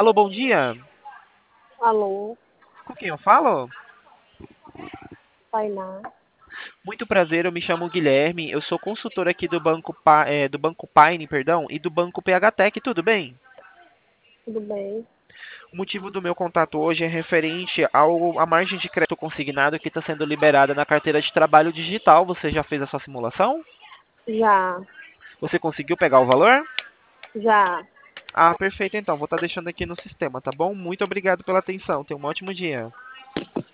Alô, bom dia. Alô, Com quem eu falo? Tainá, Muito prazer, eu me chamo Guilherme. Eu sou consultor aqui do Banco Paine, perdão, e do Banco PHTech, tudo bem? tudo bem? O motivo do meu contato hoje é referente à margem de crédito consignado que está sendo liberada na carteira de trabalho digital. Você já fez a sua simulação? Já, Você conseguiu pegar o valor? já. Ah, perfeito, então. Vou estar deixando aqui no sistema, tá bom? Muito obrigado pela atenção. Tenha um ótimo dia.